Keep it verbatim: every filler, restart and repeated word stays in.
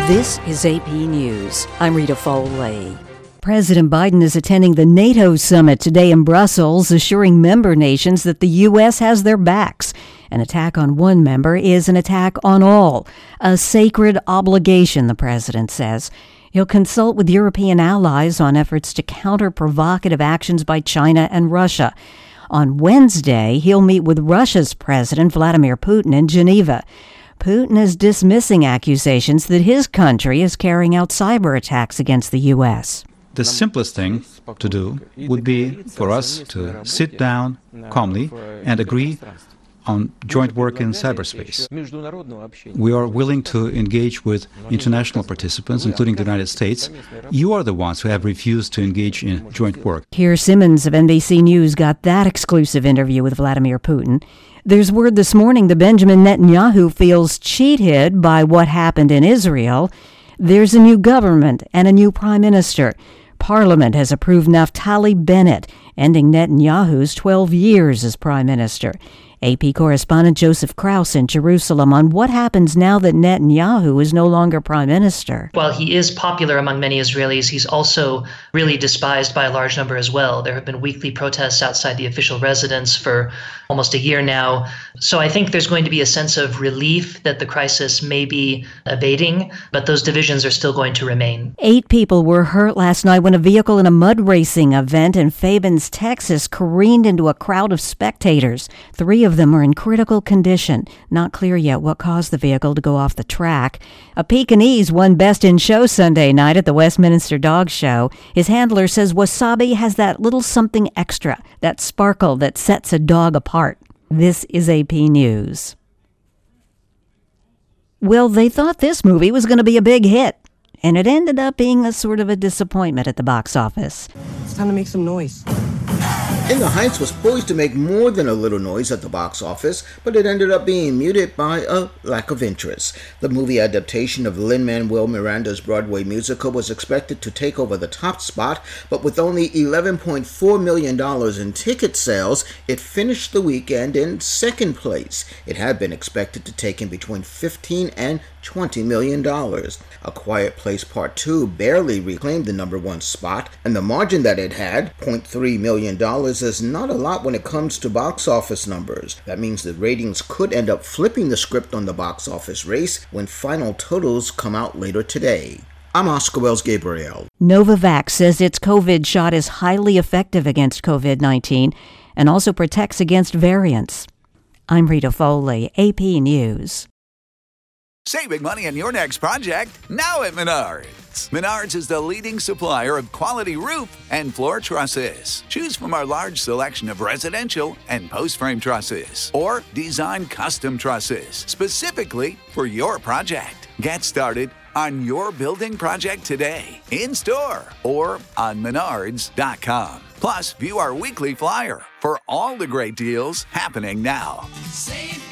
This is A P News. I'm Rita Foley. President Biden is attending the NATO summit today in Brussels, assuring member nations that the U S has their backs. An attack on one member is an attack on all, a sacred obligation, the president says. He'll consult with European allies on efforts to counter provocative actions by China and Russia. On Wednesday, he'll meet with Russia's President Vladimir Putin in Geneva. Putin is dismissing accusations that his country is carrying out cyber attacks against the U S. The simplest thing to do would be for us to sit down calmly and agree on joint work in cyberspace. We are willing to engage with international participants, including the United States. You are the ones who have refused to engage in joint work. Keir Simmons of N B C News got that exclusive interview with Vladimir Putin. There's word this morning that Benjamin Netanyahu feels cheated by what happened in Israel. There's a new government and a new prime minister. Parliament has approved Naftali Bennett, ending Netanyahu's twelve years as prime minister. A P correspondent Joseph Krause in Jerusalem on what happens now that Netanyahu is no longer prime minister. While he is popular among many Israelis, he's also really despised by a large number as well. There have been weekly protests outside the official residence for almost a year now. So I think there's going to be a sense of relief that the crisis may be abating, but those divisions are still going to remain. Eight people were hurt last night when a vehicle in a mud racing event in Fabens, Texas, careened into a crowd of spectators. Three of them are in critical condition. Not clear yet what caused the vehicle to go off the track. A Pekingese won Best in Show Sunday night at the Westminster Dog Show. His handler says Wasabi has that little something extra, that sparkle that sets a dog apart. This is A P News. Well, they thought this movie was going to be a big hit, and it ended up being a sort of a disappointment at the box office. It's time to make some noise. In the Heights was poised to make more than a little noise at the box office, but it ended up being muted by a lack of interest. The movie adaptation of Lin-Manuel Miranda's Broadway musical was expected to take over the top spot, but with only eleven point four million dollars in ticket sales, it finished the weekend in second place. It had been expected to take in between fifteen and twenty million dollars. A Quiet Place Part two barely reclaimed the number one spot, and the margin that it had, zero point three million dollars, is not a lot when it comes to box office numbers. That means the ratings could end up flipping the script on the box office race when final totals come out later today. I'm Oscar Wells Gabriel. Novavax says its COVID shot is highly effective against covid nineteen and also protects against variants. I'm Rita Foley, A P News. Saving money on your next project, now at Menards. Menards is the leading supplier of quality roof and floor trusses. Choose from our large selection of residential and post-frame trusses, or design custom trusses specifically for your project. Get started on your building project today, in-store or on menards dot com. Plus, view our weekly flyer for all the great deals happening now. Save